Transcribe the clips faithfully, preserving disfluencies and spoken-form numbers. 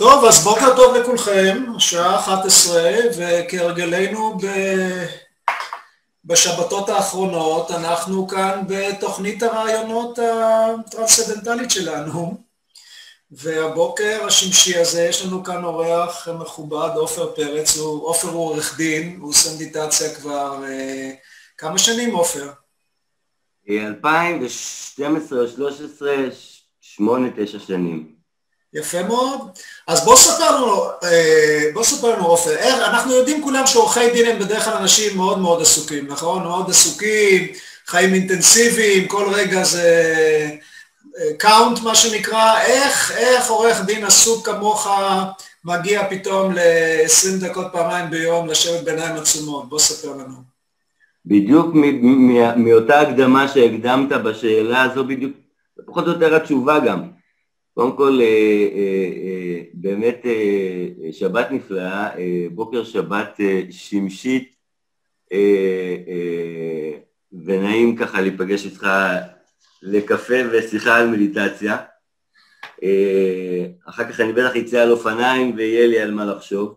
טוב, אז בוקר טוב לכולכם, השעה אחת עשרה, וכהרגלנו ב... בשבתות האחרונות, אנחנו כאן בתוכנית הרעיונות הטרנסצנדנטלית שלנו, והבוקר השמשי הזה יש לנו כאן אורח מכובד, עופר פרץ, הוא, עופר הוא עורך דין, הוא עושה מדיטציה כבר אה, כמה שנים, עופר? אלפיים ושתים עשרה או שלוש עשרה, שמונה, תשע שנים. יפה מאוד. אז בוא ספר לנו, בוא ספר לנו עופר, אנחנו יודעים כולם שעורכי דין הם בדרך כלל אנשים מאוד מאוד עסוקים, נכון? מאוד עסוקים, חיים אינטנסיביים, כל רגע זה קאונט מה שנקרא, איך, איך עורך דין עסוק כמוך מגיע פתאום ל-עשרים דקות פעמיים ביום לשבת בעיניים עצומות, בוא ספר לנו. בדיוק מאותה הקדמה שהקדמת בשאלה הזו, בדיוק, פחות או יותר התשובה גם. קודם כל, באמת שבת נפלאה, בוקר שבת שמשית, ונעים ככה להיפגש איתך לקפה ושיחה על מדיטציה. אחר כך אני בטח יצא על אופניים ויהיה לי על מה לחשוב.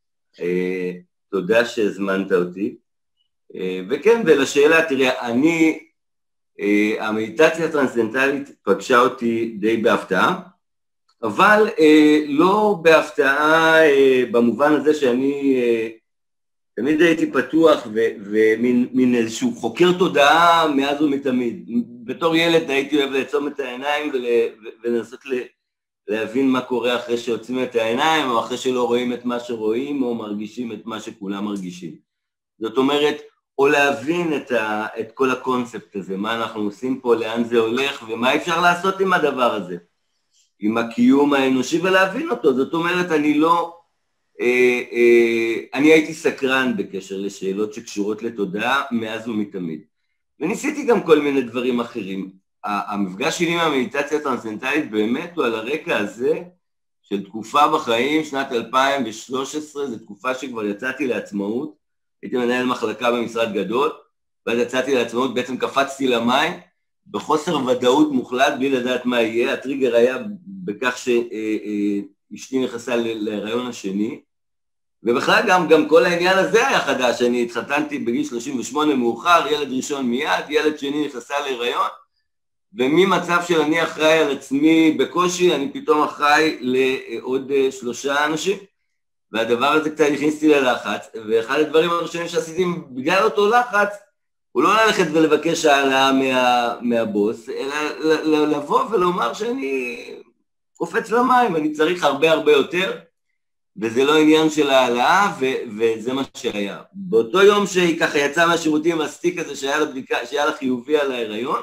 תודה שהזמנת אותי. וכן, ולשאלה, תראה, אני... Uh, המדיטציה הטרנסצנדנטלית פגשה אותי די בהפתעה, אבל uh, לא בהפתעה uh, במובן הזה שאני uh, תמיד הייתי פתוח ומין איזשהו חוקר תודעה מאז ומתמיד. בתור ילד הייתי אוהב לעצום את העיניים ולנסות להבין מה קורה אחרי שעוצמים את העיניים, או אחרי שלא רואים את מה שרואים, או מרגישים את מה שכולם מרגישים. זאת אומרת, או להבין את, ה, את כל הקונספט הזה, מה אנחנו עושים פה, לאן זה הולך, ומה אפשר לעשות עם הדבר הזה, עם הקיום האנושי, ולהבין אותו. זאת אומרת, אני לא, אה, אה, אני הייתי סקרן בקשר לשאלות שקשורות לתודעה מאז ומתמיד. וניסיתי גם כל מיני דברים אחרים. המפגש שלי עם המדיטציה הטרנסצנדנטלית באמת הוא על הרקע הזה, של תקופה בחיים, שנת אלפיים ושלוש עשרה, זו תקופה שכבר יצאתי לעצמאות, הייתי מנהל מחלקה במשרד גדול, ואז יצאתי לעצמאות, בעצם קפצתי למים, בחוסר ודאות מוחלט, בלי לדעת מה יהיה. הטריגר היה בכך שאשתי נכנסה להיריון השני, ובכלל גם, גם כל העניין הזה היה חדש. אני התחתנתי בגיל שלושים ושמונה מאוחר, ילד ראשון מיד, ילד שני נכנסה להיריון, וממצב של אני אחראי על עצמי בקושי, אני פתאום אחראי לעוד שלושה אנשים. והדבר הזה קצת הכניסתי ללחץ, ואחד הדברים הראשונים שעשיתי בגלל אותו לחץ, הוא לא ללכת ולבקש העלאה מה, מהבוס, אלא לבוא ולומר שאני קופץ למים, אני צריך הרבה הרבה יותר, וזה לא עניין של העלאה, ו, וזה מה שהיה. באותו יום שהיא ככה יצאה מהשירותים, הסטיק הזה שהיה לה, בדיקה, שהיה לה חיובי על ההיריון,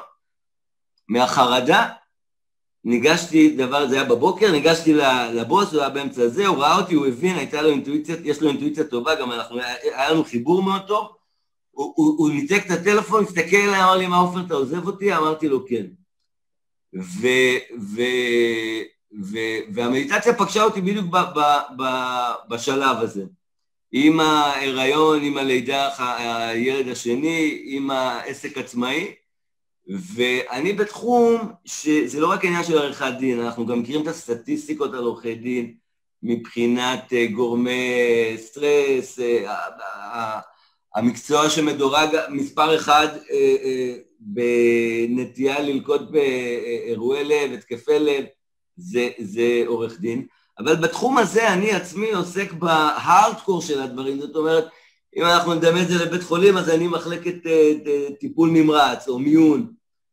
מהחרדה, ניגשתי, דבר, זה היה בבוקר, ניגשתי לבוס, הוא היה באמצע הזה, הוא ראה אותי, הוא הבין, הייתה לו אינטואיציה, יש לו אינטואיציה טובה, גם אנחנו, היה לנו חיבור מאוד טוב, הוא, הוא, הוא ניתק את הטלפון, הסתכל אליי, אמר לי, מה עופר, אתה עוזב אותי? אמרתי לו, כן. ו, ו, ו, והמדיטציה פגשה אותי בדיוק ב, ב, ב, בשלב הזה, עם ההיריון, עם הלידה, הילד השני, עם העסק עצמאי, ואני בתחום שזה לא רק עניין של עריכת דין, אנחנו גם מכירים את הסטטיסטיקות על עורכי דין מבחינת גורמי סטרס, המקצוע שמדורג מספר אחד בנטייה ללקות באירועי לב, התקפי לב, זה, זה עורך דין. אבל בתחום הזה אני עצמי עוסק בהארדקור של הדברים, זאת אומרת, אם אנחנו נדמה את זה לבית חולים, אז אני מחלקת טיפול נמרץ או מיון.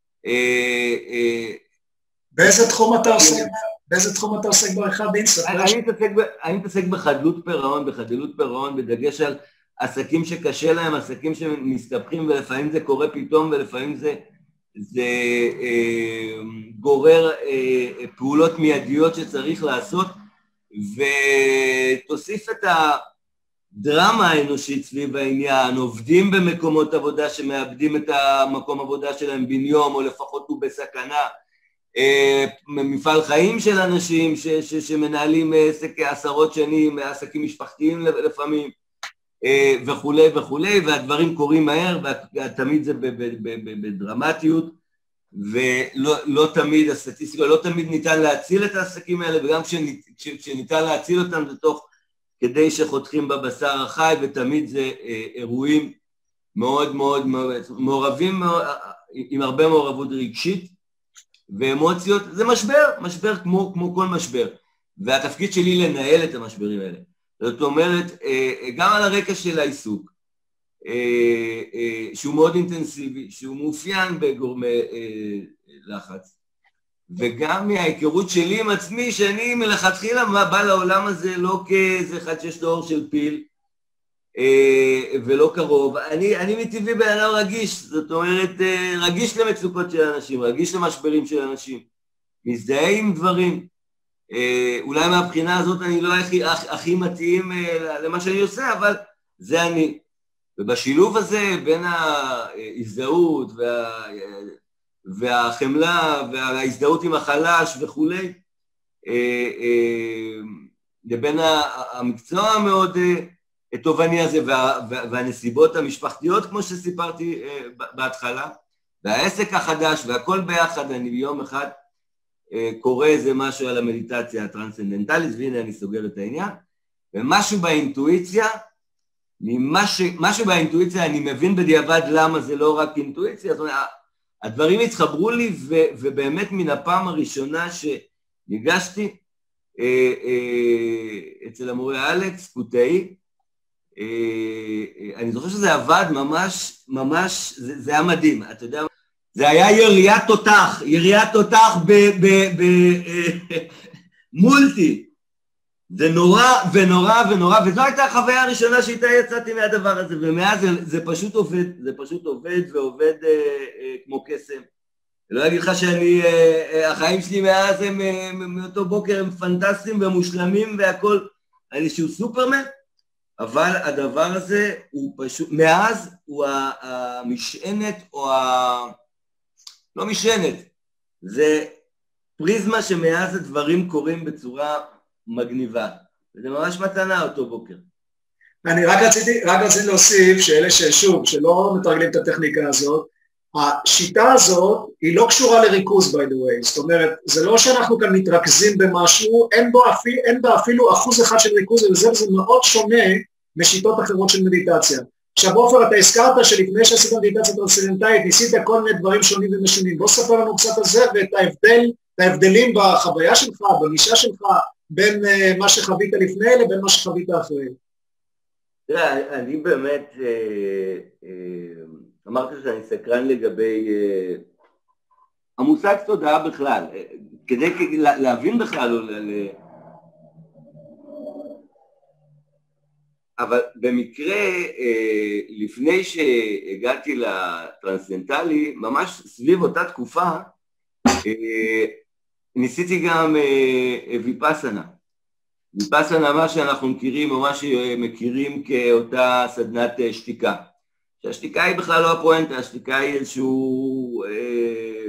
באיזה תחום אתה עוסק? באיזה תחום אתה עוסק בעריכת דין? אני מתעסק בחדלות פירעון, בחדלות פירעון, בדגש על עסקים שקשה להם, עסקים שמסתבכים, ולפעמים זה קורה פתאום, ולפעמים זה, זה אה, גורר אה, פעולות מיידיות שצריך לעשות, ותוסיף את הדרמה האנושית סביב העניין, עובדים במקומות עבודה שמאבדים את המקום עבודה שלהם בן יום, או לפחות הוא בסכנה, אה, מפעל חיים של אנשים ש, ש, שמנהלים עסק עשרות שנים, עסקים משפחתיים לפעמים, וכולי וכולי, והדברים קורים מהר, ותמיד זה בדרמטיות. ולא לא תמיד, הסטטיסטיקה, לא תמיד ניתן להציל את העסקים האלה, וגם כשניתן להציל אותם זה תוך כדי שחותכים בבשר החי, ותמיד זה אירועים מאוד מאוד מעורבים, עם הרבה מעורבות רגשית ואמוציות. זה משבר, משבר כמו, כמו כל משבר, והתפקיד שלי לנהל את המשברים האלה. זאת אומרת, גם על הרקע של העיסוק, שהוא מאוד אינטנסיבי, שהוא מאופיין בגורמי לחץ, וגם מההיכרות שלי עם עצמי, שאני מלכתחילה בא לעולם הזה לא כאיזה אחד שיש לו אור של פיל, ולא קרוב. אני, אני מטבעי בן אדם רגיש, זאת אומרת, רגיש למצוקות של אנשים, רגיש למשברים של אנשים, מזדהה עם דברים. אולי מהבחינה הזאת אני לא הכי, הכי מתאים למה שאני עושה, אבל זה אני. ובשילוב הזה בין ההזדהות וה, והחמלה וההזדהות עם החלש וכולי, לבין המקצוע המאוד תובעני הזה וה, והנסיבות המשפחתיות, כמו שסיפרתי בהתחלה, והעסק החדש והכל ביחד. אני ביום אחד קורא איזה משהו על המדיטציה הטרנסצנדנטלית, והנה אני סוגר את העניין, ומשהו באינטואיציה, משהו, משהו באינטואיציה, אני מבין בדיעבד למה זה לא רק אינטואיציה, זאת אומרת, הדברים התחברו לי, ו, ובאמת מן הפעם הראשונה שניגשתי אה, אה, אצל המורה אלכס קוטאי, אה, אה, אני זוכר שזה עבד ממש, ממש, זה, זה היה מדהים, אתה יודע, זה היה יריית תותח, יריית תותח במולטי, זה נורא ונורא ונורא, וזו הייתה החוויה הראשונה שאיתה יצאתי מהדבר הזה, ומאז זה, זה פשוט עובד, זה פשוט עובד ועובד אה, אה, כמו קסם. אני לא אגיד לך שאני, אה, החיים שלי מאז הם, אה, מאותו בוקר הם פנטסטיים ומושלמים והכל, אני איזשהו סופרמן, אבל הדבר הזה הוא פשוט, מאז הוא המשענת או ה... לא משענת, זה פריזמה שמאז הדברים קורים בצורה מגניבה, וזה ממש מתנה אותו בוקר. אני רק רציתי, רק רציתי להוסיף שאלה ששוב, שלא מתרגלים את הטכניקה הזאת, השיטה הזאת היא לא קשורה לריכוז by the way, זאת אומרת, זה לא שאנחנו כאן מתרכזים במשהו, אין בו אפילו, אין בה אפילו אחוז אחד של ריכוז, וזה זה מאוד שונה משיטות אחרות של מדיטציה. עכשיו עופר, אתה הזכרת שלפני שעשית מדיטציה טרנסצנדנטלית, ניסית כל מיני דברים שונים ומשונים, בוא ספר לנו קצת על זה, ואת ההבדל, את ההבדלים בחוויה שלך, בגישה שלך, בין uh, מה שחווית לפני לבין מה שחווית אחרי. תראה, אני באמת, אה, אה, אמרתי שאני סקרן לגבי אה, המושג תודעה בכלל, אה, כדי לה, להבין בכלל, או ל... אבל במקרה, אה, לפני שהגעתי לטרנסצנדנטלי, ממש סביב אותה תקופה, אה, ניסיתי גם אה, ויפאסנה. ויפאסנה, מה שאנחנו מכירים, או מה שמכירים כאותה סדנת שתיקה. שהשתיקה היא בכלל לא הפואנטה, השתיקה היא איזשהו... אה,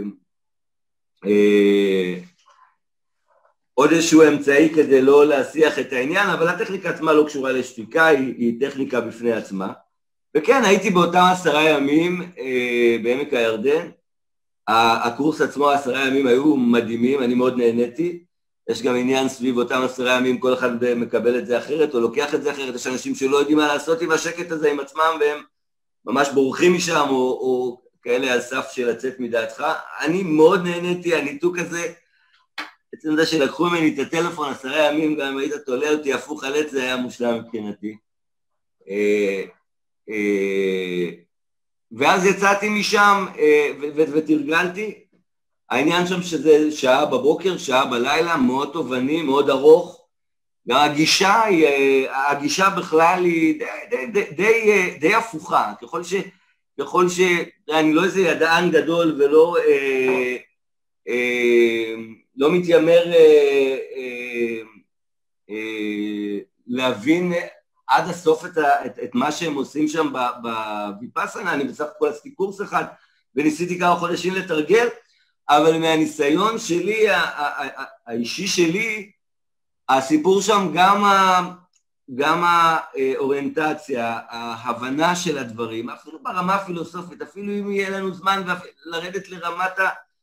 אה, עוד איזשהו אמצעי כדי לא להשיח את העניין, אבל הטכניקה עצמה לא קשורה לשתיקה, היא, היא טכניקה בפני עצמה. וכן, הייתי באותם עשרה ימים אה, בעמק הירדן, הקורס עצמו, עשרה ימים היו מדהימים, אני מאוד נהניתי, יש גם עניין סביב אותם עשרה ימים, כל אחד מקבל את זה אחרת, או לוקח את זה אחרת, יש אנשים שלא יודעים מה לעשות עם השקט הזה, עם עצמם, והם ממש בורחים משם, או, או כאלה על סף של לצאת מדעתך. אני מאוד נהניתי, הניתוק הזה, בעצם זה שלקחו ממני את הטלפון עשרה ימים, גם אם היית תולה אותי הפוך על עץ, זה היה מושלם מבחינתי. ואז יצאתי משם ותרגלתי, העניין שם שזה שעה בבוקר, שעה בלילה, מאוד תובעני, מאוד ארוך, גם הגישה, הגישה בכלל היא די, די, די, די הפוכה, ככל ש... ככל ש... אני לא איזה ידען גדול ולא אה, אה, לא מתיימר אה, אה, אה, להבין עד הסוף את, ה, את, את מה שהם עושים שם בוויפאסנה. אני בסך הכל עשיתי קורס אחד וניסיתי כמה חודשים לתרגל, אבל מהניסיון שלי, האישי שלי, הסיפור שם גם, גם האוריינטציה, ההבנה של הדברים, אפילו ברמה הפילוסופית, אפילו אם יהיה לנו זמן לרדת לרמת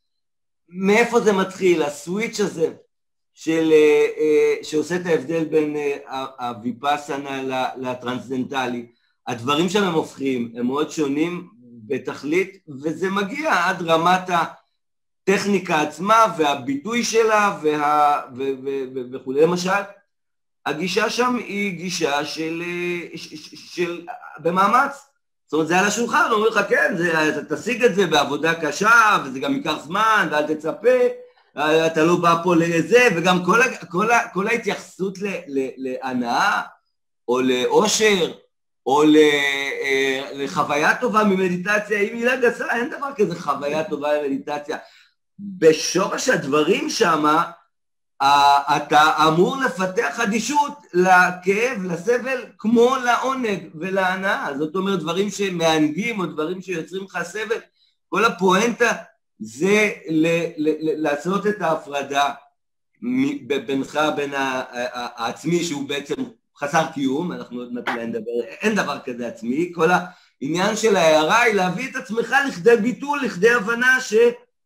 מאיפה זה מתחיל, הסוויץ' הזה, של, שעושה את ההבדל בין הוויפאסנה לטרנסצנדנטלי, הדברים שם הם הופכים, הם מאוד שונים בתכלית, וזה מגיע עד רמת הטכניקה עצמה והביטוי שלה וה, ו, ו, ו, וכו'. למשל, הגישה שם היא גישה של, של, של במאמץ, זאת אומרת, זה על השולחן, אומרים לך, כן, זה, אתה תשיג את זה בעבודה קשה, וזה גם ייקח זמן, ואל תצפה, אתה לא בא פה לזה, וגם כל, כל, כל ההתייחסות להנאה, או לאושר, או לחוויה טובה ממדיטציה, היא מילה גסה, אין דבר כזה חוויה טובה ממדיטציה. בשורש הדברים שם, אתה אמור לפתח אדישות לכאב, לסבל, כמו לעונג ולהנאה. זאת אומרת, דברים שמענגים או דברים שיוצרים לך סבל, כל הפואנטה זה לעשות את ההפרדה בינך, בין העצמי שהוא בעצם חסר קיום, אנחנו עוד נתחיל לדבר, אין דבר כזה עצמי, כל העניין של ההערה היא להביא את עצמך לכדי ביטול, לכדי הבנה ש...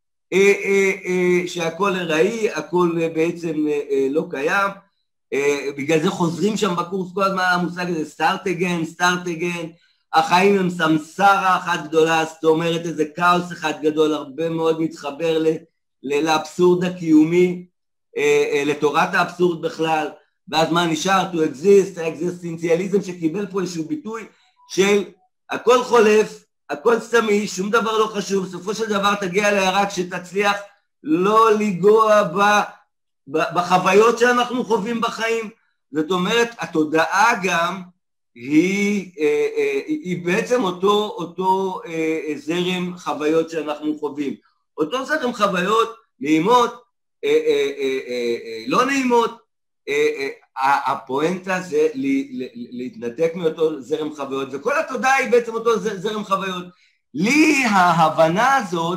שהכל הראי, הכל בעצם לא קיים, בגלל זה חוזרים שם בקורס כל הזמן המושג הזה, start again, start again, החיים הם סמסרה אחת גדולה, זאת אומרת איזה כאוס אחד גדול, הרבה מאוד מתחבר לאבסורד הקיומי, לתורת האבסורד בכלל, ואז מה נשאר? to exist, האקזיסטנציאליזם שקיבל פה איזשהו ביטוי של הכל חולף, הכל סתמי, שום דבר לא חשוב, בסופו של דבר תגיע להערה כשתצליח לא לגוע ב, ב, בחוויות שאנחנו חווים בחיים. זאת אומרת, התודעה גם היא, היא, היא בעצם אותו, אותו זרם חוויות שאנחנו חווים. אותו זרם חוויות נעימות, לא נעימות, הפואנטה זה להתנתק מאותו זרם חוויות, וכל התודעה היא בעצם אותו זרם חוויות. לי ההבנה הזאת,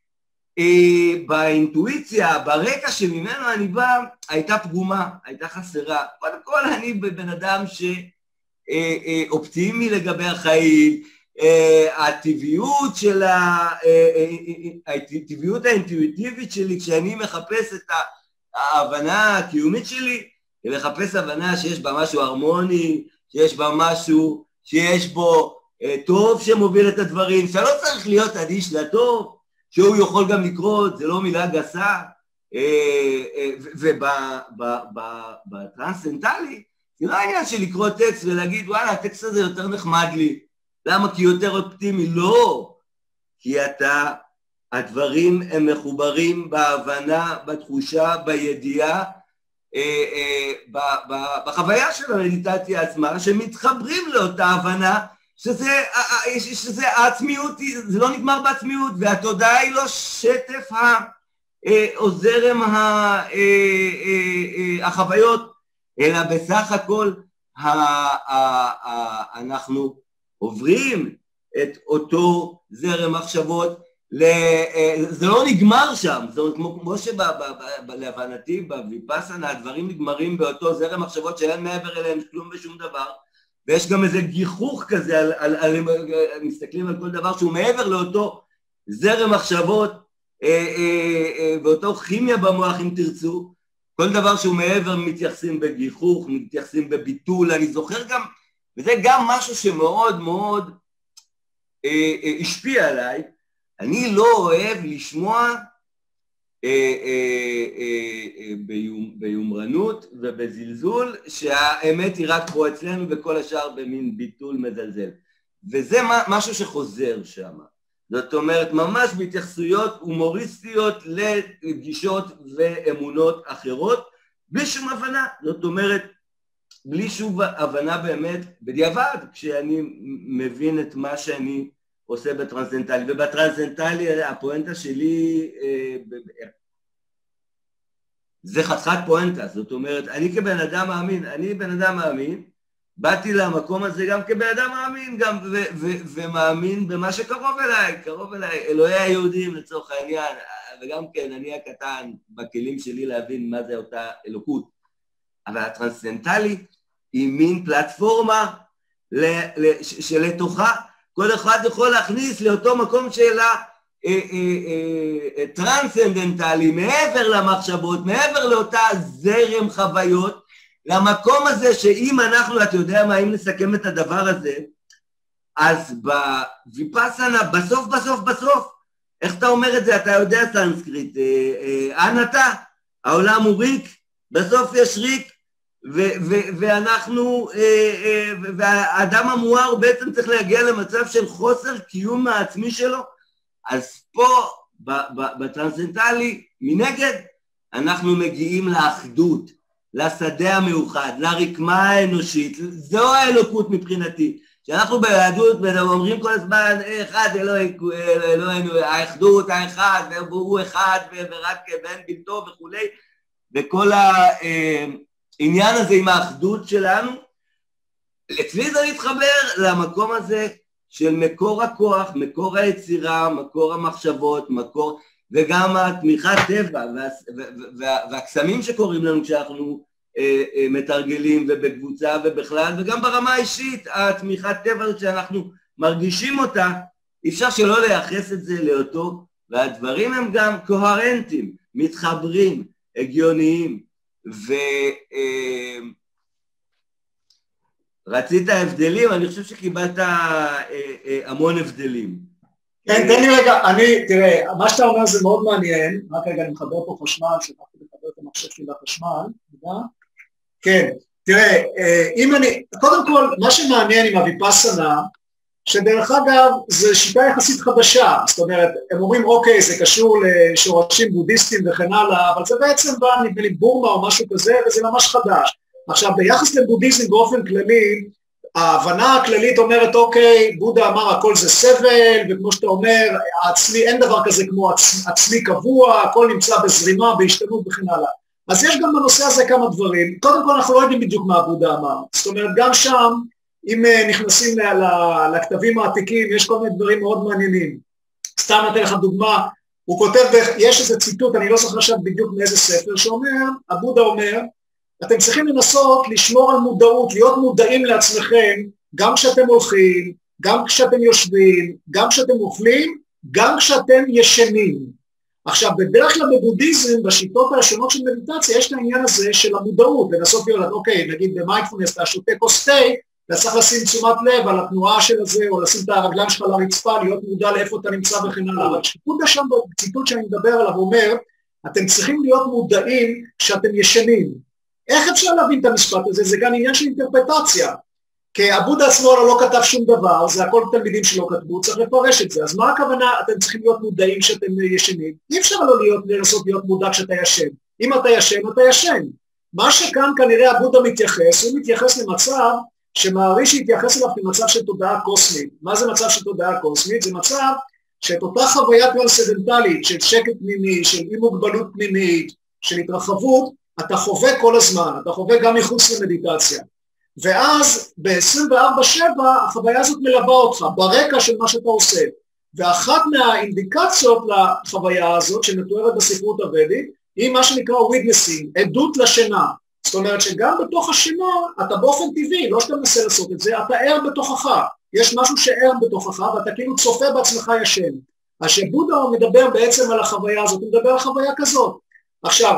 באינטואיציה, ברקע שממנו אני בא, הייתה פגומה, הייתה חסרה. קודם כל אני בן אדם שאופטימי לגבי החיים, הטבעיות של הטבעיות האינטואיטיבית שלי, כשאני מחפש את ההבנה הקיומית שלי, לחפש הבנה שיש בה משהו הרמוני, שיש בה משהו, שיש בו אה, טוב שמוביל את הדברים, שלא צריך להיות אדיש לטוב, שהוא יכול גם לקרות, זה לא מילה גסה, אה, אה, ובטרנסצנדנטלי, זה לא העניין של לקרוא טקסט ולהגיד, וואלה, הטקסט הזה יותר נחמד לי, למה? כי יותר אופטימי, לא, כי אתה, הדברים הם מחוברים בהבנה, בתחושה, בידיעה, בחוויה של המדיטציה עצמה, שמתחברים לאותה הבנה, שזה, שזה העצמיות, זה לא נגמר בעצמיות, והתודעה היא לא שטף או זרם החוויות, אלא בסך הכל אנחנו עוברים את אותו זרם מחשבות, זה לא נגמר שם, זאת אומרת, כמו שלהבנתי בוויפאסנה הדברים נגמרים באותו זרם מחשבות שאין מעבר אליהם כלום ושום דבר, ויש גם איזה גיחוך כזה, על, על, על, מסתכלים על כל דבר שהוא מעבר לאותו זרם מחשבות, ואותו כימיה במוח אם תרצו, כל דבר שהוא מעבר מתייחסים בגיחוך, מתייחסים בביטול. אני זוכר גם, וזה גם משהו שמאוד מאוד השפיע עליי, אני לא אוהב לשמוע אה, אה, אה, ביום, ביומרנות ובזלזול שהאמת היא רק פה אצלנו וכל השאר במין ביטול מזלזל. וזה משהו שחוזר שם. זאת אומרת, ממש בהתייחסויות הומוריסטיות לפגישות ואמונות אחרות, בלי שום הבנה. זאת אומרת, בלי שום הבנה באמת, בדיעבד, כשאני מבין את מה שאני עושה בטרנסצנדנטלי, ובטרנסצנדנטלי הפואנטה שלי אה, זה חתיכת פואנטה, זאת אומרת, אני כבן אדם מאמין, אני בן אדם מאמין, באתי למקום הזה גם כבן אדם מאמין, גם ו- ו- ומאמין במה שקרוב אליי, קרוב אליי, אלוהי היהודים לצורך העניין, וגם כן, אני הקטן בכלים שלי להבין מה זה אותה אלוקות, אבל הטרנסצנדנטלי היא מין פלטפורמה ל- ל- שלתוכה, כל אחד יכול להכניס לאותו מקום שאלה טרנסצנדנטלי, מעבר למחשבות, מעבר לאותה זרם חוויות, למקום הזה שאם אנחנו, אתה יודע מה, אם נסכם את הדבר הזה, אז בוויפאסנה, בסוף, בסוף, בסוף, איך אתה אומר את זה? אתה יודע סנסקריט, אנתה, העולם הוא ריק, בסוף יש ריק, ואנחנו, והאדם המואר בעצם צריך להגיע למצב של חוסר קיום העצמי שלו, אז פה, בטרנסצנדנטלי, מנגד, אנחנו מגיעים לאחדות, לשדה המאוחד, לרקמה האנושית, זו האלוקות מבחינתי, שאנחנו ביהדות אומרים כל הזמן, אחד אלוהינו, האחדות, האחד, והוא אחד, ורק בן בלתו וכולי, וכל העניין הזה עם האחדות שלנו, אצלי זה להתחבר למקום הזה של מקור הכוח, מקור היצירה, מקור המחשבות, מקור, וגם התמיכת טבע, וה, וה, והקסמים שקוראים לנו כשאנחנו אה, אה, מתרגלים ובקבוצה ובכלל, וגם ברמה האישית, התמיכת טבע שאנחנו מרגישים אותה, אי אפשר שלא לייחס את זה לאותו, והדברים הם גם קוהרנטיים, מתחברים, הגיוניים, ו... אה, רצית הבדלים? אני חושב שקיבלת אה, אה, המון הבדלים. כן, תן לי רגע, אני, תראה, מה שאתה אומר זה מאוד מעניין, רק רגע אני מחבר פה חשמל, שכחתי לחבר את המחשב שלי לחשמל, כן, תראה, אם אני, קודם כל, מה שמעניין עם הוויפאסנה, שדרך אגב, זו שיטה יחסית חדשה, זאת אומרת, הם אומרים, אוקיי, זה קשור לשורשים בודהיסטיים וכן הלאה, אבל זה בעצם בא, נדמה לי בורמה או משהו כזה, וזה ממש חדש. עכשיו, ביחס לבודהיזם באופן כללי, ההבנה הכללית אומרת, אוקיי, בודה אמר הכל זה סבל, וכמו שאתה אומר, העצמי, אין דבר כזה כמו עצ, עצמי קבוע, הכל נמצא בזרימה, בהשתנות וכן הלאה. אז יש גם בנושא הזה כמה דברים. קודם כל, אנחנו לא יודעים בדיוק מה בודה אמר. זאת אומרת, גם שם, אם נכנסים לכתבים העתיקים, יש כל מיני דברים מאוד מעניינים. סתם נתן לך דוגמה, הוא כותב, יש איזה ציטוט, אני לא זוכר עכשיו בדיוק מאיזה ספר, שאומר, הבודה אומר, אתם צריכים לנסות לשמור על מודעות, להיות מודעים לעצמכם, גם כשאתם הולכים, גם כשאתם יושבים, גם כשאתם אוכלים, גם כשאתם ישנים. עכשיו, בדרך כלל בבודהיזם, בשיטות השונות של מדיטציה, יש את העניין הזה של המודעות, לנסות להיות, אוקיי, נגיד במיינדפולנס, אתה שותה כוס תה, אתה צריך לשים תשומת לב על התנועה של הזה, או לשים את הרגליים שלך לרצפה, להיות מודע לאיפה אתה נמצא וכן הלאה. אבל בודה שם בציטוט שאני מדבר עליו אומר, אתם צריכים להיות מודעים כשאתם ישנים. איך אפשר להבין את המשפט הזה? זה גם עניין של אינטרפרטציה. כי הבודה עצמו לא כתב שום דבר, זה הכל תלמידים שלא כתבו, צריך לפרש את זה. אז מה הכוונה? אתם צריכים להיות מודעים כשאתם ישנים. אי אפשר לא להיות, לנסות להיות מודע כשאתה ישן. אם אתה ישן, אתה ישן. מה שכאן כנראה הבודה מתייחס, הוא מתייחס למצב שמעריש להתייחס אליו כמצב של תודעה קוסמית. מה זה מצב של תודעה קוסמית? זה מצב שאת אותה חוויה טרנסצנדנטלית של שקט פנימי, של אי מוגבלות פנימית, של התרחבות, אתה חווה כל הזמן, אתה חווה גם מחוץ למדיטציה. ואז ב-עשרים וארבע שבע החוויה הזאת מלווה אותך, ברקע של מה שאתה עושה. ואחת מהאינדיקציות לחוויה הזאת, שמתוארת בספרות הוודית, היא מה שנקרא witnessing, עדות לשינה. זאת אומרת שגם בתוך השינה, אתה באופן טבעי, לא שאתה מנסה לעשות את זה, אתה ער בתוכך. יש משהו שער בתוכך, ואתה כאילו צופה בעצמך ישן. אז שבודה מדבר בעצם על החוויה הזאת, הוא מדבר על חוויה כזאת. עכשיו,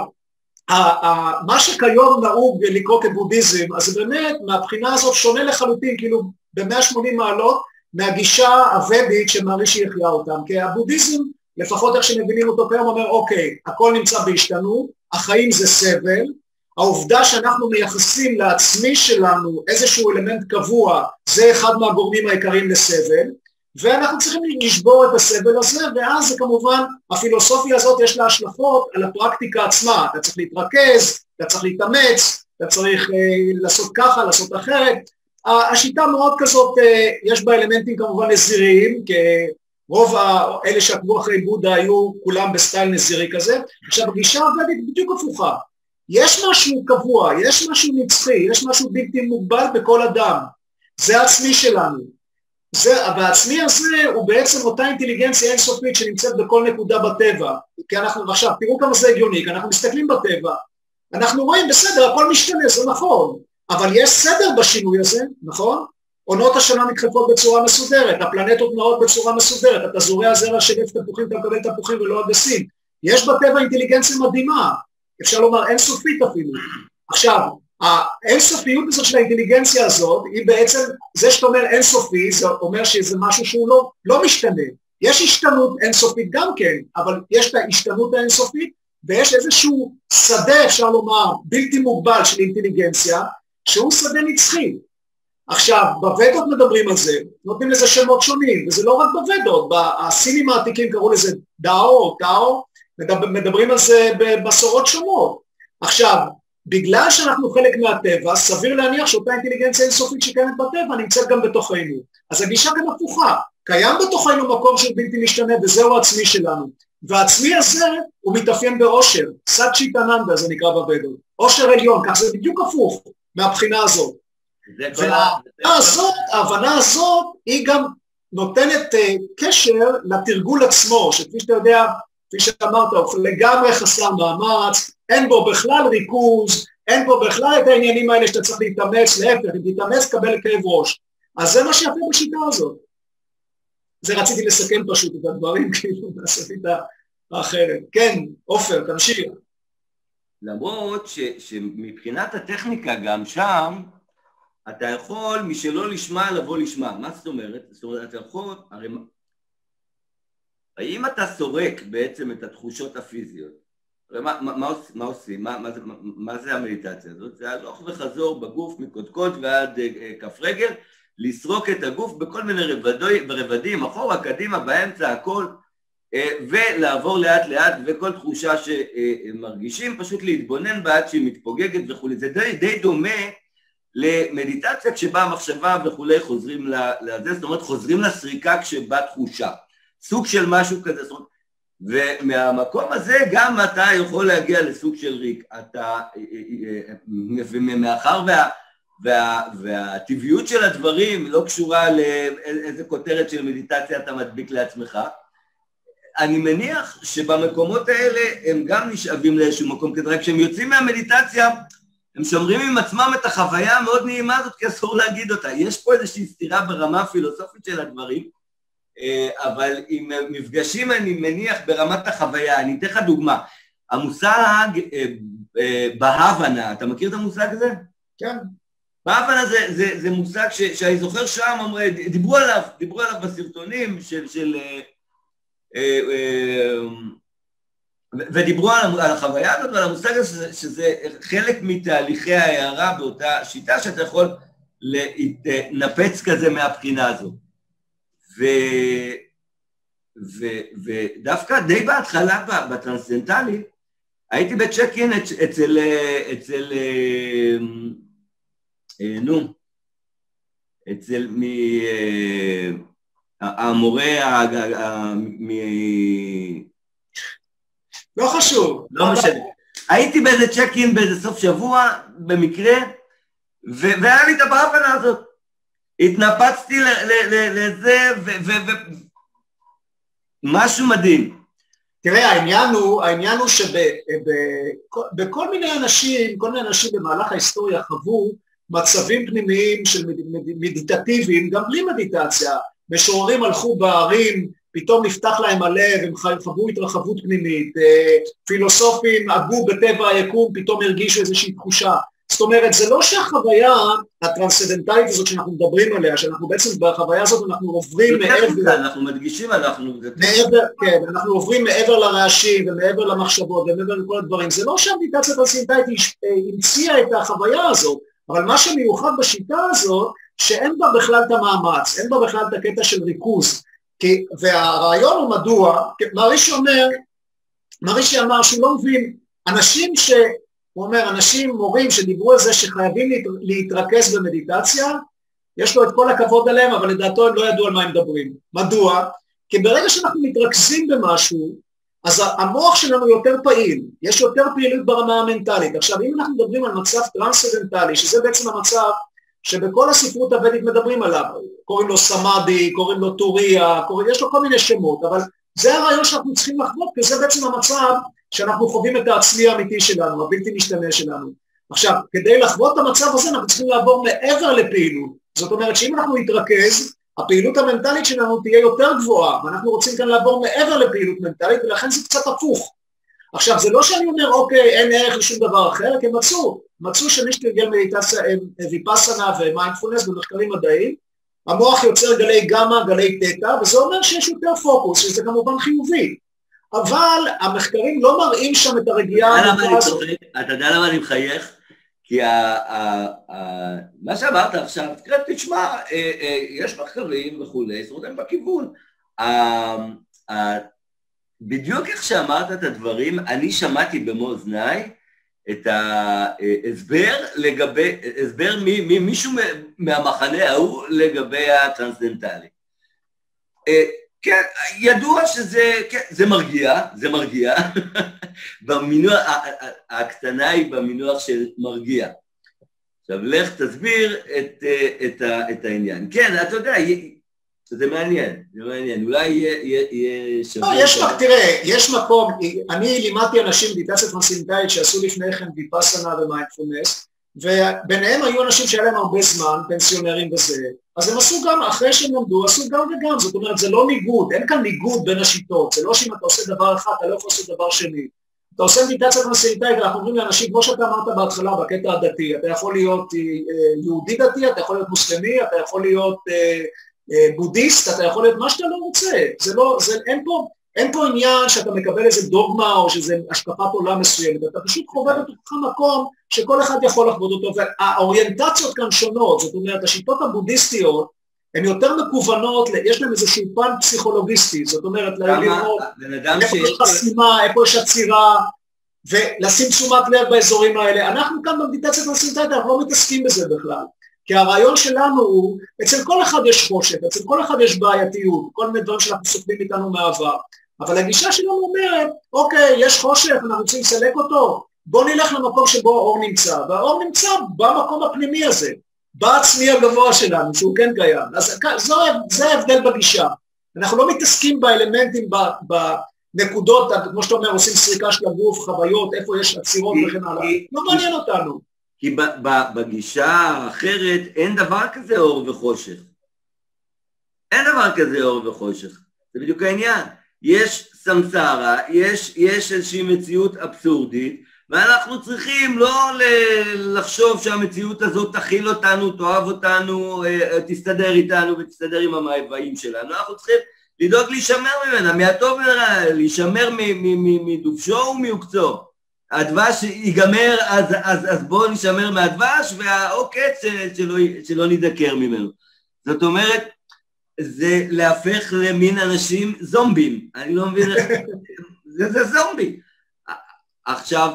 מה שכיום נהוג לקרוא כבודהיזם, אז זה באמת מהבחינה הזאת שונה לחלוטין, כאילו ב-מאה ושמונים מעלות, מהגישה הוודית שמעריש יחיה אותם, כי הבודהיזם, לפחות איך שמבינים אותו כיום, אומר אוקיי, הכל נמצא בהשתנות, החיים זה סבל, העובדה שאנחנו מייחסים לעצמי שלנו איזשהו אלמנט קבוע, זה אחד מהגורמים העיקריים לסבל, ואנחנו צריכים לשבור את הסבל הזה, ואז זה כמובן, הפילוסופיה הזאת יש לה השלכות על הפרקטיקה עצמה, אתה צריך להתרכז, אתה צריך להתאמץ, אתה צריך אה, לעשות ככה, לעשות אחרת, השיטה מאוד כזאת, אה, יש בה אלמנטים כמובן נזיריים, כי רוב האלה שעקבו אחרי בודה היו כולם בסטייל נזירי כזה, עכשיו הגישה הוודית בדיוק הפוכה, יש משהו קבוע, יש משהו נצחי, יש משהו בלתי מוגבל בכל אדם, זה העצמי שלנו, זה, והעצמי הזה הוא בעצם אותה אינטליגנציה אינסופית שנמצאת בכל נקודה בטבע, כי אנחנו, עכשיו, תראו כמה זה הגיוני, כי אנחנו מסתכלים בטבע, אנחנו רואים בסדר, הכל משתנה, זה נכון, אבל יש סדר בשינוי הזה, נכון? עונות השנה מתחלפות בצורה מסודרת, הפלנטות נעות בצורה מסודרת, אתה זורע זרע של עץ תפוחים, אתה מקבל תפוחים ולא אגסים. יש בטבע אינטליגנציה מדהימה, אפשר לומר אינסופית אפילו. עכשיו, האינסופיות הזאת של האינטליגנציה הזאת, היא בעצם, זה שאתה אומר אינסופי, זה אומר שזה משהו שהוא לא, לא משתנה. יש השתנות אינסופית גם כן, אבל יש את ההשתנות האינסופית, ויש איזשהו שדה, אפשר לומר, בלתי מוגבל של אינטליגנציה, שהוא שדה נצחי. עכשיו, בוודות מדברים על זה, נותנים לזה שמות שונים, וזה לא רק בוודות, הסינים העתיקים קראו לזה דאו, טאו, מדברים על זה במסורות שונות. עכשיו, בגלל שאנחנו חלק מהטבע, סביר להניח שאותה אינטליגנציה אינסופית שקיימת בטבע נמצאת גם בתוכנו. אז הגישה גם הפוכה, קיים בתוכנו מקום של בלתי משתנה, וזהו העצמי שלנו. והעצמי הזה הוא מתאפיין באושר, סאצ'יטאננדה זה נקרא בוודות, אושר עליון, כך זה בדיוק הפוך מהבחינה הזאת. וההבנה הזאת, ההבנה הזאת היא גם נותנת קשר לתרגול עצמו, שכפי שאתה יודע, כפי שאמרת, הוא לגמרי חסר מאמץ, אין בו בכלל ריכוז, אין בו בכלל את העניינים האלה שאתה צריך להתאמץ, להפך, אם תתאמץ קבל כאב ראש. אז זה מה שיפה בשיטה הזאת. זה רציתי לסכם פשוט את הדברים, כאילו, נעשיתי את האחרת. כן, עופר, תמשיך. למרות ש, שמבחינת הטכניקה גם שם, אתה יכול משלא לשמה לבוא לשמה. מה זאת אומרת? זאת אומרת, אתה יכול, הרי האם אתה סורק בעצם את התחושות הפיזיות? הרי מה, מה, מה, מה עושים? מה, מה, מה, מה זה המדיטציה הזאת? זה הלוך וחזור בגוף מקודקוד ועד uh, כף רגל, לסרוק את הגוף בכל מיני רבדים, רבדים, אחורה, קדימה, באמצע, הכל, uh, ולעבור לאט לאט, וכל תחושה שמרגישים, פשוט להתבונן בעד שהיא מתפוגגת וכו'. זה די, די דומה למדיטציה כשבאה המחשבה וכו', חוזרים לזה, זאת אומרת, חוזרים לסריקה כשבאה תחושה. סוג של משהו כזה, זאת אומרת, ומהמקום הזה גם אתה יכול להגיע לסוג של ריק. אתה, ומאחר וה, וה, והטבעיות של הדברים לא קשורה לאיזה כותרת של מדיטציה אתה מדביק לעצמך, אני מניח שבמקומות האלה הם גם נשאבים לאיזשהו מקום כזה, רק כשהם יוצאים מהמדיטציה, הם שומרים עם עצמם את החוויה המאוד נעימה הזאת, כי אסור להגיד אותה. יש פה איזושהי סתירה ברמה הפילוסופית של הדברים, אבל עם מפגשים אני מניח ברמת החוויה. אני אתן לך דוגמה, המושג בהבנה, אתה מכיר את המושג הזה? כן. בהבנה זה, זה, זה מושג ש, שאני זוכר שם, דיברו עליו, דיברו עליו בסרטונים של, של ודיברו על החוויה הזאת ועל המושג הזה שזה, שזה חלק מתהליכי ההערה באותה שיטה שאתה יכול לנפץ כזה מהבחינה הזאת. ו, ו, ודווקא די בהתחלה בטרנסצנדנטלי, הייתי בצ'ק-אין אצל, אצל, נו, אצל מ, המורה, מ, לא חשוב. לא משנה. הייתי באיזה צ'ק-אין באיזה סוף שבוע, במקרה, והיה לי את הבהבנה הזאת. התנפצתי לזה, ומשהו מדהים. תראה, העניין הוא, העניין הוא שבכל מיני אנשים, כל מיני אנשים במהלך ההיסטוריה חוו מצבים פנימיים של מדיטטיביים, גם בלי מדיטציה. משוררים הלכו בערים, פתאום נפתח להם הלב, הם חוו התרחבות פנימית, פילוסופים הגו בטבע היקום, פתאום הרגישו איזושהי תחושה. זאת אומרת, זה לא שהחוויה הטרנסצנדנטלית הזאת שאנחנו מדברים עליה, שאנחנו בעצם בחוויה הזאת אנחנו עוברים מעבר... אנחנו מדגישים, אנחנו... מעבר, כן, אנחנו עוברים מעבר לרעשים ומעבר למחשבות ומעבר לכל הדברים. זה לא שהמדיטציה הטרנסצנדנטלית המציאה את החוויה הזאת, אבל מה שמיוחד בשיטה הזאת, שאין בה בכלל את המאמץ, אין בה בכלל את הקטע של ריכוז. כי, והרעיון הוא מדוע, מרישי אומר, מרישי אמר שהוא לא מבין, אנשים ש... הוא אומר, אנשים, מורים שדיברו על זה שחייבים להתרכז במדיטציה, יש לו את כל הכבוד עליהם, אבל לדעתו הם לא ידעו על מה הם מדברים. מדוע? כי ברגע שאנחנו מתרכזים במשהו, אז המוח שלנו יותר פעיל, יש יותר פעילות ברמה המנטלית. עכשיו, אם אנחנו מדברים על מצב טרנסצנדנטלי, שזה בעצם המצב שבכל הספרות הוודית מדברים עליו, קוראים לו סמאדי, קוראים לו טוריה, קוראים, יש לו כל מיני שמות, אבל זה הרעיון שאנחנו צריכים לחוות, כי זה בעצם המצב שאנחנו חווים את העצמי האמיתי שלנו, הבלתי משתנה שלנו. עכשיו, כדי לחוות את המצב הזה, אנחנו צריכים לעבור מעבר לפעילות. זאת אומרת שאם אנחנו נתרכז, הפעילות המנטלית שלנו תהיה יותר גבוהה, ואנחנו רוצים כאן לעבור מעבר לפעילות מנטלית, ולכן זה קצת הפוך. עכשיו, זה לא שאני אומר, אוקיי, אין ערך לשום דבר אחר, כי מצאו, מצאו שמי שתרגל מדיטציה, ויפאסנה ומיינדפולנס במחקרים מדעיים, המוח יוצר גלי גמא, גלי תטא, וזה אומר שיש יותר פוקוס, שזה כמובן חיובי. אבל המחקרים לא מראים שם את הרגיעה. אתה יודע למה אני מחייך? כי מה שאמרת עכשיו, תשמע, יש מחקרים וכולי, זאת אומרת, הם בכיוון. בדיוק איך שאמרת את הדברים, אני שמעתי במו אוזניי את ההסבר לגבי, הסבר ממישהו מהמחנה ההוא לגבי הטרנסדנטלי. כן, ידוע שזה, כן, זה מרגיע, זה מרגיע, במינוח, הקטנה היא במינוח של מרגיע. עכשיו, לך תסביר את, את, את העניין. כן, אתה יודע, זה מעניין, זה מעניין, אולי יהיה שווה... לא, יש לך, תראה, יש מקום, אני לימדתי אנשים מדיטציה טרנסצנדנטלית שעשו לפני כן ויפאסנה ומיינדפולנס, וביניהם היו אנשים שהיה להם הרבה זמן, פנסיונרים וזה, אז הם עשו גם, אחרי שהם למדו, עשו גם וגם, זאת אומרת, זה לא ניגוד, אין כאן ניגוד בין השיטות, זה לא שאם אתה עושה דבר אחד, אתה לא יכול לעשות דבר שני. אתה עושה מדיטציה טרנסצנדנטלית, אנחנו אומרים לאנשים, כמו שאתה אמרת בהתחלה, בקטע הדתי, אתה יכול להיות יהודי דתי, אתה יכול להיות מוסלמי, אתה יכול להיות בודהיסט, אתה יכול להיות מה שאתה לא רוצה, זה לא, זה, אין פה, אין פה עניין שאתה מקבל איזה דוגמה או שזה השקפת עולם מסוימת, אתה פשוט חווה בתוכך מקום שכל אחד יכול לחוות אותו, והאוריינטציות כאן שונות, זאת אומרת, השיטות הבודהיסטיות הן יותר מקוונות, יש להם איזשהו פן פסיכולוגיסטי, זאת אומרת, לראות איפה יש חסימה, איפה יש עצירה, ולשים תשומת לב באזורים האלה. אנחנו כאן במדיטציה טרנסצנדנטלית, אנחנו לא מתעסקים בזה בכלל, כי הרעיון שלנו הוא, אצל כל אחד יש חושך, אצל כל אחד יש בעייתיות, כל מיני דברים שאנחנו סופרים איתנו מעבר, אבל הגישה שלנו אומרת, אוקיי, יש חושך, אנחנו רוצים לסלק אותו, בוא נלך למקום שבו האור נמצא, והאור נמצא במקום הפנימי הזה, בעצמי הגבוה שלנו, שהוא כן קיים. אז זו, זה ההבדל בגישה. אנחנו לא מתעסקים באלמנטים, בנקודות, כמו שאתה אומר, עושים סריקה של הגוף, חוויות, איפה יש עצירות וכן הלאה. לא מעניין אותנו. כי בגישה האחרת אין דבר כזה אור וחושך. אין דבר כזה אור וחושך. זה בדיוק העניין. יש סמסרה, יש, יש איזושהי מציאות אבסורדית, ואנחנו צריכים לא לחשוב שהמציאות הזאת תכיל אותנו, תאהב אותנו, תסתדר איתנו ותסתדר עם המאוויים שלנו. אנחנו צריכים לדאוג להישמר ממנה, מהטוב להישמר מדובשו ומעוקצו. הדבש ייגמר, אז, אז, אז בואו נשמר מהדבש, והעוקץ שלא, שלא נדקר ממנו. זאת אומרת, זה להפך למין אנשים זומבים. אני לא מבין, זה, זה זומבי. עכשיו,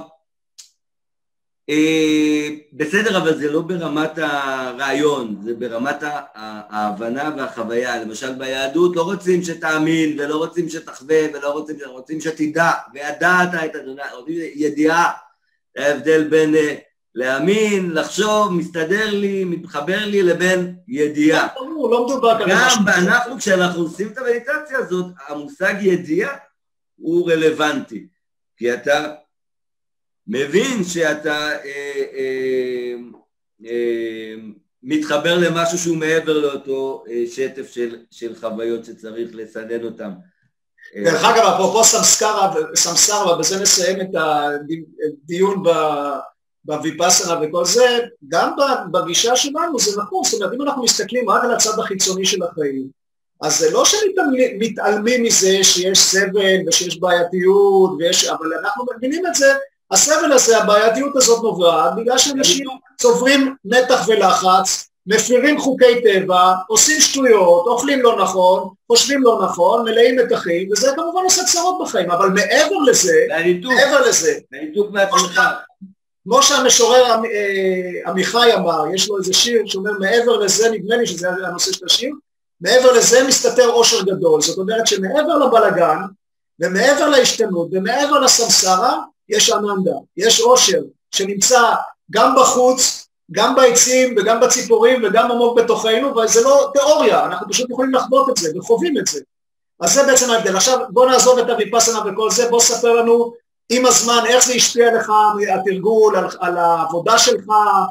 אה, בסדר, אבל זה לא ברמת הרעיון, זה ברמת ההבנה והחוויה. למשל ביהדות לא רוצים שתאמין, ולא רוצים שתחווה, ולא רוצים, רוצים שתדע, וידעת את אדוני, רוצים ידיעה. ההבדל בין אה, להאמין, לחשוב, מסתדר לי, מתחבר לי, לבין ידיעה. לא, לא מדובר כאן. גם אנחנו, כשאנחנו עושים את המדיטציה הזאת, המושג ידיעה הוא רלוונטי, כי אתה מבין שאתה אה, אה, אה, מתחבר למשהו שהוא מעבר לאותו אה, שטף של, של חוויות שצריך לסנן אותם. דרך אגב, אפרופו סמסרה, סמסרה, ובזה נסיים את הדיון בוויפאסנה וכל זה, גם בגישה שלנו זה נכון, זאת אומרת, אם אנחנו מסתכלים רק על הצד החיצוני של החיים, אז זה לא שמתעלמים מזה שיש סבל ושיש בעייתיות, ויש, אבל אנחנו מבינים את זה, הסבל הזה, הבעייתיות הזאת נובעת, בגלל שאנשים צוברים מתח ולחץ, מפירים חוקי טבע, עושים שטויות, אוכלים לא נכון, חושבים לא נכון, מלאים מתחים, וזה כמובן עושה צרות בחיים, אבל מעבר לזה, מעבר לזה, מהניתוק מעצמך. כמו שהמשורר עמיחי אמר, יש לו איזה שיר שאומר, מעבר לזה, נדמה לי שזה הנושא של השיר, מעבר לזה מסתתר אושר גדול, זאת אומרת שמעבר לבלגן, ומעבר להשתנות, ומעבר לסמסרה, יש אננדה, יש אושר, שנמצא גם בחוץ, גם בעצים, וגם בציפורים, וגם עמוק בתוכנו, וזה לא תיאוריה, אנחנו פשוט יכולים לחוות את זה, וחווים את זה. אז זה בעצם ההבדל. עכשיו בוא נעזוב את הוויפאסנה וכל זה, בוא ספר לנו עם הזמן איך זה השפיע לך, התרגול, על, על העבודה שלך,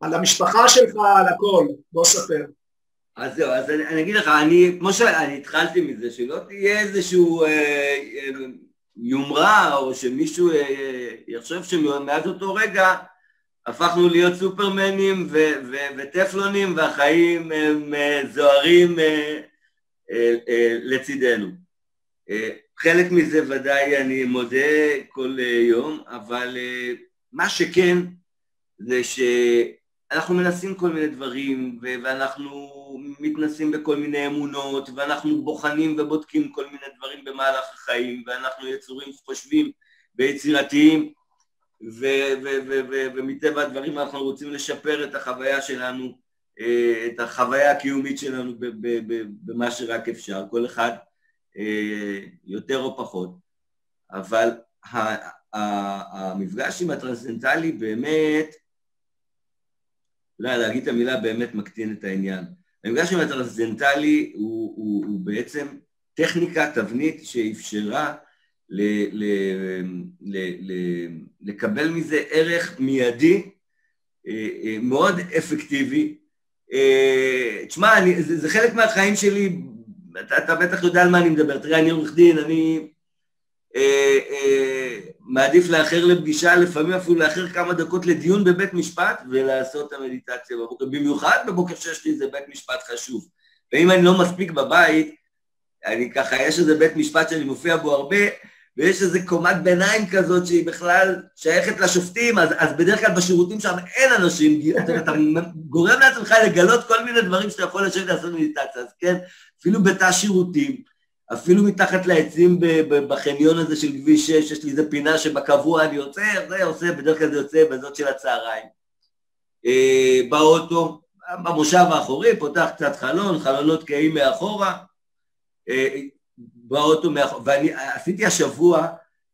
על המשפחה שלך, על הכל, בוא ספר. אז זהו, אז אני, אני אגיד לך, אני, כמו שאני התחלתי מזה, שלא תהיה איזשהו אה, אה, יומרה, או שמישהו אה, יחשוב שמאז אותו רגע, הפכנו להיות סופרמנים ו- ו- וטפלונים, והחיים הם אה, זוהרים אה, אה, אה, לצידנו. אה, חלק מזה ודאי אני מודה כל אה, יום, אבל אה, מה שכן, זה שאנחנו מנסים כל מיני דברים, ואנחנו מתנסים בכל מיני אמונות, ואנחנו בוחנים ובודקים כל מיני דברים במהלך החיים, ואנחנו יצורים חושבים ויצירתיים, ומטבע הדברים אנחנו רוצים לשפר את החוויה שלנו, את החוויה הקיומית שלנו במה שרק אפשר, כל אחד יותר או פחות. אבל המפגש עם הטרנסצנדנטלי באמת, לא, להגיד את המילה באמת מקטין את העניין. המפגש עם הטרנסצנדנטלי הוא, הוא, הוא בעצם טכניקה, תבנית שאפשרה ל, ל, ל, ל, לקבל מזה ערך מיידי, מאוד אפקטיבי. תשמע, אני, זה, זה חלק מהחיים שלי, אתה, אתה בטח יודע על מה אני מדבר. תראה, אני עורך דין, אני אה, אה, מעדיף לאחר לפגישה, לפעמים אפילו לאחר כמה דקות לדיון בבית משפט, ולעשות את המדיטציה בבוקר. במיוחד בבוקר שיש לי זה בית משפט חשוב. ואם אני לא מספיק בבית, אני ככה, יש איזה בית משפט שאני מופיע בו הרבה, ויש איזה קומת ביניים כזאת שהיא בכלל שייכת לשופטים, אז, אז בדרך כלל בשירותים שם אין אנשים, אתה, אתה גורם לעצמך לגלות כל מיני דברים שאתה יכול לשבת לעשות מדיטציה, אז כן, אפילו בתא שירותים, אפילו מתחת לעצים בחניון הזה של כביש שש, יש לי איזה פינה שבקבוע אני יוצא, זה עושה, בדרך כלל זה יוצא בזאת של הצהריים. באוטו, במושב האחורי, פותח קצת חלון, חלונות קיים מאחורה, באוטו מאחורה, ואני עשיתי השבוע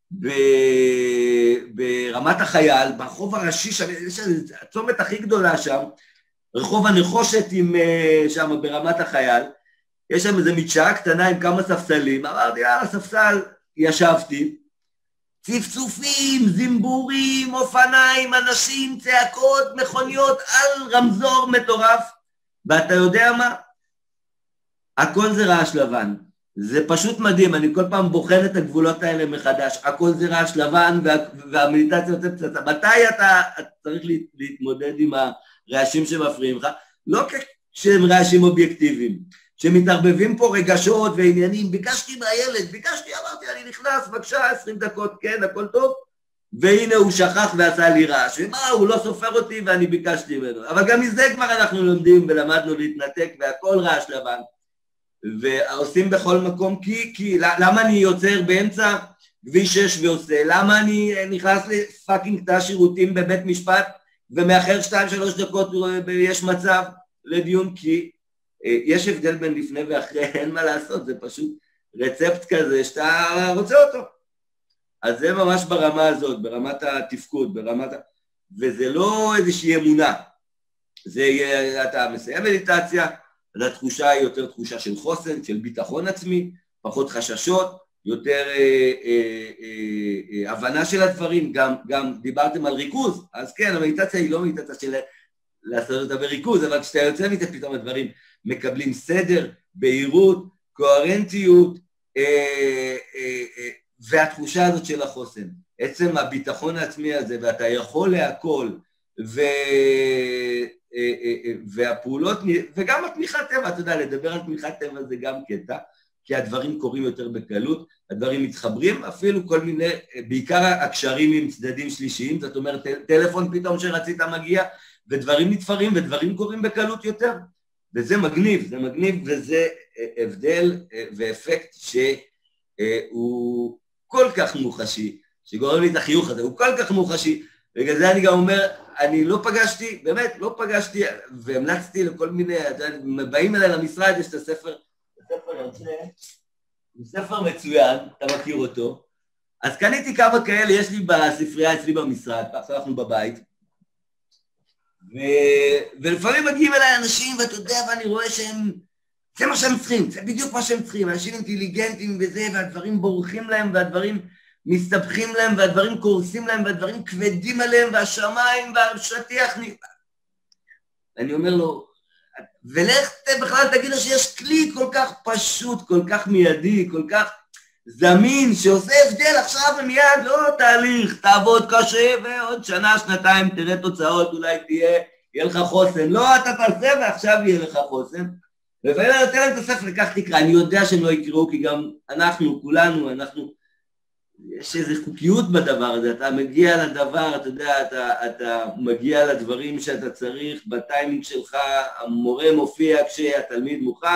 ברמת החייל, ברחוב הראשי, יש הצומת הכי גדולה שם, רחוב הנחושת עם, שם ברמת החייל, יש שם איזו מדשאה קטנה עם כמה ספסלים, אמרתי, יאללה, ספסל, ישבתי, צפצופים, זימבורים, אופניים, אנשים, צעקות, מכוניות, על רמזור מטורף, ואתה יודע מה? הכל זה רעש לבן, זה פשוט מדהים, אני כל פעם בוחן את הגבולות האלה מחדש, הכל זה רעש לבן, וה, והמדיטציה יוצאת פצצה, מתי אתה, אתה צריך להתמודד עם הרעשים שמפריעים לך? לא כשהם רעשים אובייקטיביים, שמתערבבים פה רגשות ועניינים, ביקשתי מהילד, ביקשתי, אמרתי, אני נכנס, בבקשה, עשרים דקות, כן, הכל טוב, והנה הוא שכח ועשה לי רעש, ומה, הוא לא סופר אותי ואני ביקשתי ממנו, אבל גם מזה כבר אנחנו לומדים ולמדנו להתנתק, והכל רעש לבן, ועושים בכל מקום, כי, כי, למה אני יוצר באמצע כביש שש ועושה, למה אני נכנס לפאקינג תא שירותים בבית משפט, ומאחר שתיים שלוש דקות יש מצב לדיון, כי יש הבדל בין לפני ואחרי, אין מה לעשות, זה פשוט רצפט כזה שאתה רוצה אותו. אז זה ממש ברמה הזאת, ברמת התפקוד, ברמת ה... וזה לא איזושהי אמונה. זה יהיה, אתה מסיים מדיטציה, אז התחושה היא יותר תחושה של חוסן, של ביטחון עצמי, פחות חששות, יותר אה, אה, אה, אה, הבנה של הדברים, גם, גם דיברתם על ריכוז, אז כן, המדיטציה היא לא מדיטציה של לעשות אותה בריכוז, אבל כשאתה יוצא מזה פתאום הדברים מקבלים סדר, בהירות, קוהרנטיות, אה, אה, אה, והתחושה הזאת של החוסן. עצם הביטחון העצמי הזה, ואתה יכול להכל, ו... והפעולות, וגם התמיכת טבע, אתה יודע, לדבר על תמיכת טבע זה גם קטע, כי הדברים קורים יותר בקלות, הדברים מתחברים, אפילו כל מיני, בעיקר הקשרים עם צדדים שלישיים, זאת אומרת, טלפון פתאום שרצית מגיע, ודברים נתפרים, ודברים קורים בקלות יותר, וזה מגניב, זה מגניב, וזה הבדל ואפקט שהוא כל כך מוחשי, שגורם לי את החיוך הזה, הוא כל כך מוחשי, בגלל זה אני גם אומר, אני לא פגשתי, באמת, לא פגשתי, והמלצתי לכל מיני, באים אליי למשרד, יש את הספר, הספר יוצא, הוא ספר מצוין, אתה מכיר אותו, אז קניתי כמה כאלה, יש לי בספרייה אצלי במשרד, עכשיו אנחנו בבית, ו... ולפעמים מגיעים אליי אנשים, ואתה יודע, ואני רואה שהם, זה מה שהם צריכים, זה בדיוק מה שהם צריכים, אנשים אינטליגנטים וזה, והדברים בורחים להם, והדברים מסתבכים להם, והדברים קורסים להם, והדברים כבדים עליהם, והשמיים, והשטיח נפל. אני אומר לו, ולך בכלל תגיד לו שיש כלי כל כך פשוט, כל כך מיידי, כל כך זמין, שעושה הבדל עכשיו ומיד, לא תהליך, תעבוד קשה, ועוד שנה, שנתיים, תראה תוצאות, אולי תהיה, יהיה לך חוסן. לא, אתה תעשה ועכשיו יהיה לך חוסן. ולפעמים אני נותן להם את הספר, לקח תקרא, אני יודע שהם לא יקראו, כי גם אנחנו, כולנו, אנחנו, יש איזו חוקיות בדבר הזה, אתה מגיע לדבר, אתה יודע, אתה, אתה מגיע לדברים שאתה צריך, בטיימינג שלך, המורה מופיע כשהתלמיד מוכן,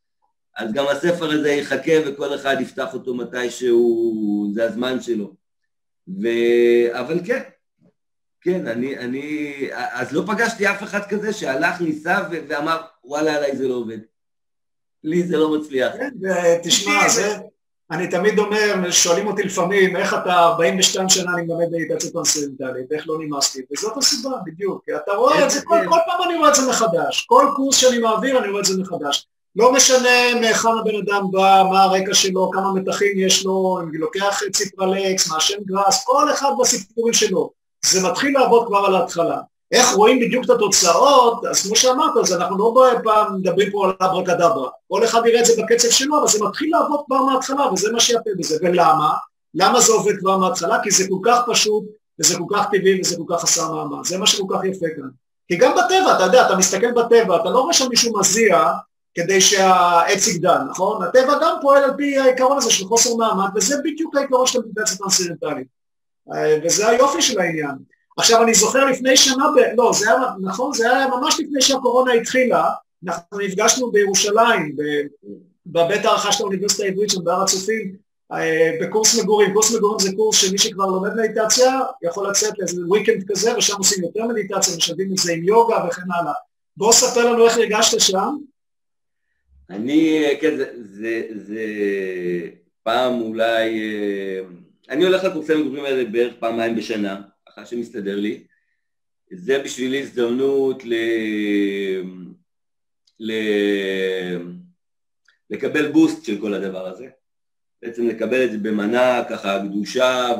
אז גם הספר הזה יחכה וכל אחד יפתח אותו מתי שהוא, זה הזמן שלו. ו... אבל כן, כן, אני, אני, אז לא פגשתי אף אחד כזה שהלך, ניסה ו... ואמר, וואלה, עליי זה לא עובד. לי זה לא מצליח. כן, ותשמע, זה, אני תמיד אומר, שואלים אותי לפעמים, איך אתה ארבעים ושתיים שנה אני מלמד מדיטציה טרנסצנדנטלית, איך לא נמאסתי, וזאת הסיבה, בדיוק. כי אתה רואה את זה, כל, כל פעם אני רואה את זה מחדש. כל קורס שאני מעביר, אני רואה את זה מחדש. לא משנה מאיכן הבן אדם בא, מה הרקע שלו, כמה מתחים יש לו, אם לוקח ציפרלקס, מעשן גראס, כל אחד בסיפורים שלו. זה מתחיל לעבוד כבר על ההתחלה. איך רואים בדיוק את התוצאות, אז כמו שאמרת, אז אנחנו לא פעם מדברים פה על אברקדברה. כל אחד יראה את זה בקצב שלו, אבל זה מתחיל לעבוד כבר מההתחלה, וזה מה שיפה בזה. ולמה? למה זה עובד כבר מההתחלה? כי זה כל כך פשוט, וזה כל כך טבעי, וזה כל כך חסר מאמץ. זה מה שכל כך יפה כאן. כי גם בטבע, אתה יודע, אתה מסתכל בטבע, אתה לא רואה שם מישהו מזיע, כדי שהעץ יגדל, נכון? הטבע גם פועל על פי העיקרון הזה של חוסר מעמד, וזה בדיוק העיקרון של המדיטציה טרנסצנדנטלית. וזה היופי של העניין. עכשיו, אני זוכר לפני שנה, ב... לא, זה היה, נכון, זה היה ממש לפני שהקורונה התחילה, אנחנו נפגשנו בירושלים, בבית הערכה של האוניברסיטה העברית שם בהר הצופים, בקורס מגורים. קורס מגורים זה קורס שמי שכבר לומד מדיטציה, יכול לצאת לאיזה וויקנד כזה, ושם עושים יותר מדיטציה, משלבים את זה עם יוגה וכן הלאה. בוא ספר לנו איך הרגשת שם. אני, כן, זה, זה, זה פעם אולי, אני הולך לקורסי המגורים האלה בערך פעמיים בשנה, אחרי שמסתדר לי. זה בשבילי הזדמנות ל... ל... לקבל בוסט של כל הדבר הזה. בעצם לקבל את זה במנה, ככה, קדושה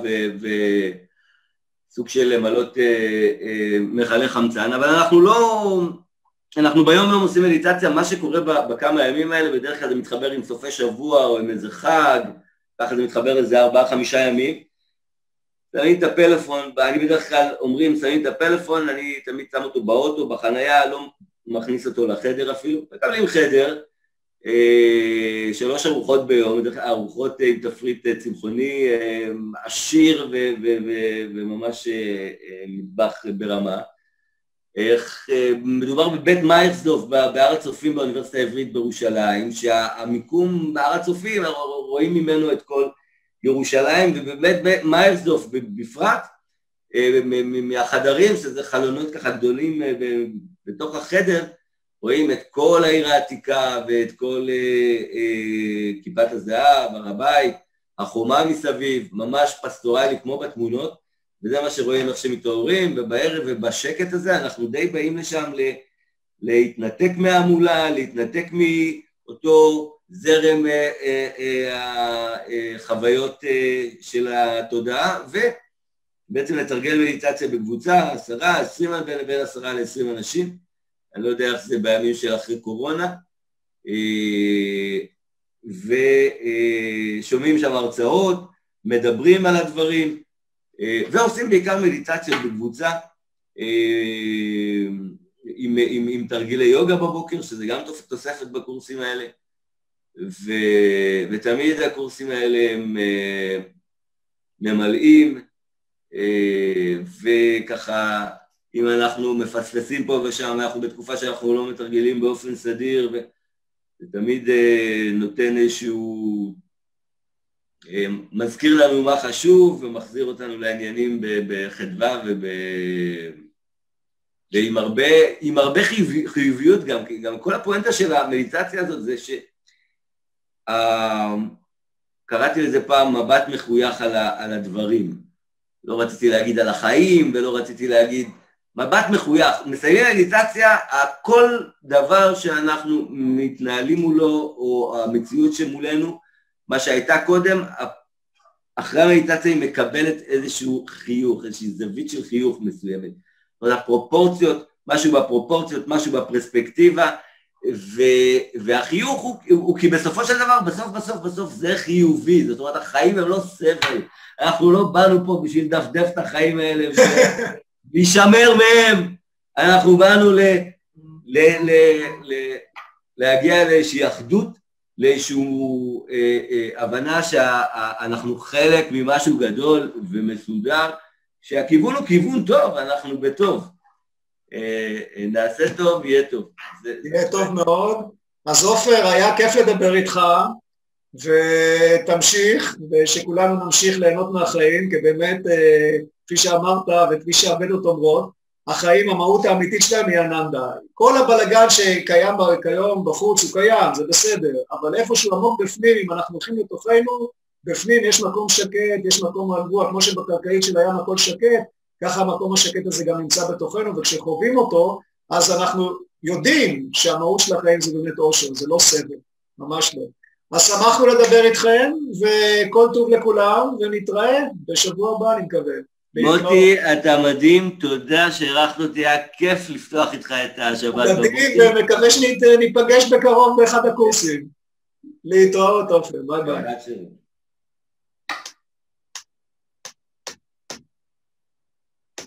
וסוג של למלות אה, אה, מחלה חמצן, אבל אנחנו לא... אנחנו ביום יום עושים מדיטציה, מה שקורה בכמה הימים האלה, בדרך כלל זה מתחבר עם סופי שבוע או עם איזה חג, ככה זה מתחבר איזה ארבעה, חמישה ימים. שמים את הפלאפון, אני בדרך כלל אומרים, שמים את הפלאפון, אני תמיד שם אותו באוטו, בחנייה, לא מכניס אותו לחדר אפילו, מקבלים חדר, אה, שלוש ארוחות ביום, ארוחות עם תפריט צמחוני, אה, עשיר ו- ו- ו- וממש אה, מטבח ברמה. איך, מדובר בבית מיירסדורף, בהר הצופים באוניברסיטה העברית בירושלים, שהמיקום בהר הצופים, רואים ממנו את כל ירושלים, ובאמת מיירסדורף בפרט, מהחדרים, שזה חלונות ככה גדולים בתוך החדר, רואים את כל העיר העתיקה ואת כל כיפת הזהב, הר הבית, החומה מסביב, ממש פסטורלי כמו בתמונות, וזה מה שרואים איך שמתעוררים, ובערב ובשקט הזה אנחנו די באים לשם להתנתק מהמולה, להתנתק מאותו זרם החוויות של התודעה, ובעצם לתרגל מדיטציה בקבוצה, עשרה, עשרים, בין עשרה לעשרים אנשים, אני לא יודע איך זה בימים של אחרי קורונה, ושומעים שם הרצאות, מדברים על הדברים, ועושים בעיקר מדיטציות בקבוצה, עם, עם, עם תרגילי יוגה בבוקר, שזה גם תוספת בקורסים האלה, ו, ותמיד הקורסים האלה הם ממלאים, וככה, אם אנחנו מפספסים פה ושם, אנחנו בתקופה שאנחנו לא מתרגלים באופן סדיר, וזה תמיד נותן איזשהו, מזכיר לנו מה חשוב ומחזיר אותנו לעניינים בחדווה וב... ועם הרבה, עם הרבה חיוביות גם, כי גם כל הפואנטה של המדיטציה הזאת זה ש... קראתי לזה פעם מבט מחוייך על, ה... על הדברים. לא רציתי להגיד על החיים ולא רציתי להגיד מבט מחוייך. מסיימים מדיטציה, כל דבר שאנחנו מתנהלים מולו או המציאות שמולנו, מה שהייתה קודם, אחרי המדיטציה היא מקבלת איזשהו חיוך, איזושהי זווית של חיוך מסוימת. זאת אומרת, הפרופורציות משהו בפרופורציות, משהו בפרספקטיבה, והחיוך הוא, הוא כי בסופו של דבר, בסוף בסוף בסוף זה חיובי, זאת אומרת החיים הם לא סבל, אנחנו לא באנו פה בשביל לדפדף את החיים האלה ולהישמר מהם, אנחנו באנו ל, ל, ל, ל, להגיע לאיזושהי אחדות, לאיזושהי אה, אה, הבנה שאנחנו חלק ממשהו גדול ומסודר, שהכיוון הוא כיוון טוב, אנחנו בטוב. נעשה טוב, יהיה טוב. יהיה טוב מאוד. אז עופר, היה כיף לדבר איתך, ותמשיך, ושכולנו נמשיך ליהנות מהחיים, כי באמת, כפי שאמרת וכפי שהבנות אומרות, החיים, המהות האמיתית שלהם היא אננדה. כל הבלגן שקיים כיום בחוץ הוא קיים, זה בסדר, אבל איפשהו עמוק בפנים, אם אנחנו הולכים לתוכנו, בפנים יש מקום שקט, יש מקום רגוע, כמו שבקרקעית של הים הכל שקט, ככה המקום השקט הזה גם נמצא בתוכנו, וכשחווים אותו, אז אנחנו יודעים שהמהות של החיים זה באמת אושר, זה לא סבל, ממש לא. אז שמחנו לדבר איתכם, וכל טוב לכולם, ונתראה בשבוע הבא, אני מקווה. מוטי, אתה מדהים, תודה שהערכת אותי, היה כיף לפתוח איתך את השבת. מדהים, ומקווה שניפגש בקרוב באחד הקורסים. להתראות, עופר, ביי ביי.